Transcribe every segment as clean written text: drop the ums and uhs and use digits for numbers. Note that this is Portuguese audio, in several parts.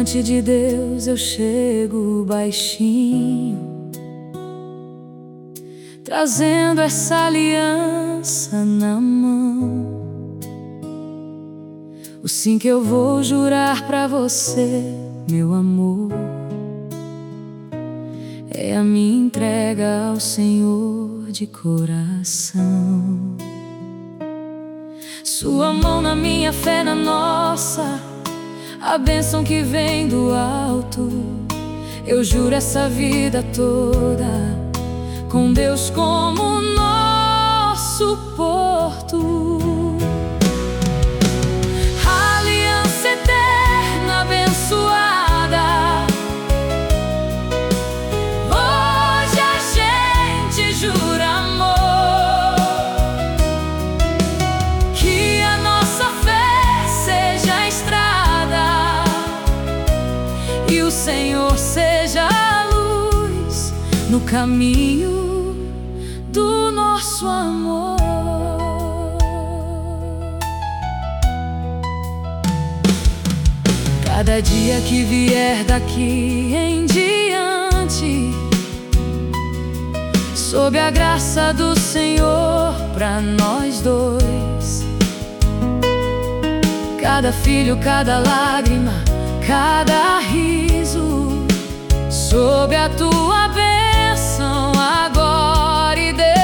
diante de Deus eu chego baixinho, trazendo essa aliança na mão. O sim que eu vou jurar pra você, meu amor, é a minha entrega ao Senhor de coração. Sua mão na minha fé, na nossa, a bênção que vem do alto. Eu juro essa vida toda, com Deus como nosso porto. Aliança eterna abençoada, hoje a gente jura amor, que a nossa fé seja a estrada e o Senhor seja a luz no caminho do nosso amor. Cada dia que vier daqui em diante, sob a graça do Senhor pra nós dois, cada filho, cada lágrima, cada riso, sob a tua bênção agora e depois.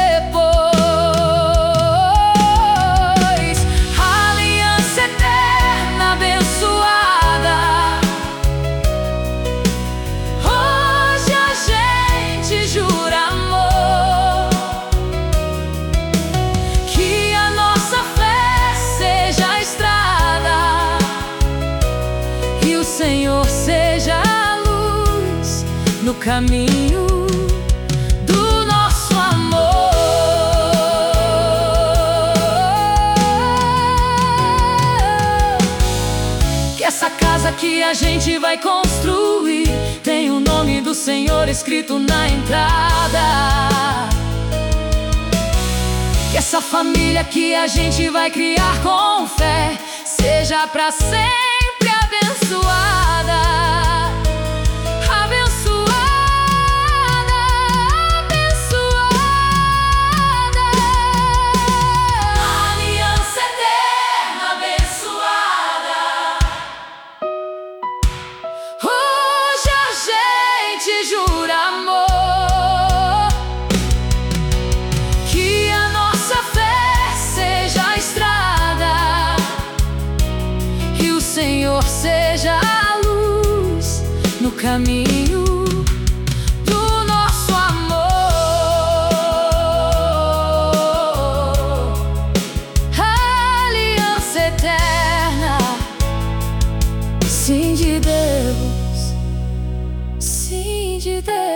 Aliança eterna abençoada, hoje a gente jura amor, que a nossa fé seja a estrada e o Senhor seja a luz no caminho do nosso amor. Que essa casa que a gente vai construir tem o nome do Senhor escrito na entrada. Que essa família que a gente vai criar com fé seja pra sempre abençoada. Jura amor, que a nossa fé seja a estrada e o Senhor seja a luz no caminho do nosso amor. Aliança eterna, sim de Deus, sim de Deus.